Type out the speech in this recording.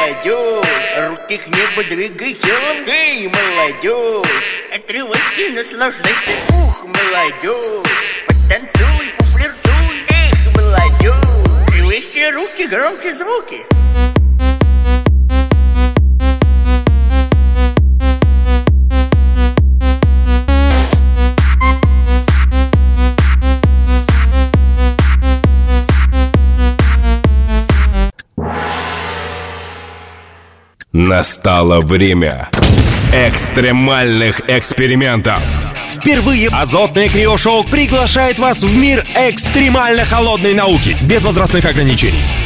молодежь, руки к небу двигай телом. Эй, молодежь, отрывайся, наслаждайся. Ух, молодежь, потанцуй, пофлиртуй. Эх, молодежь, превыше руки, громче звуки. Настало время экстремальных экспериментов. Впервые Азотное Криошоу приглашает вас в мир экстремально холодной науки без возрастных ограничений.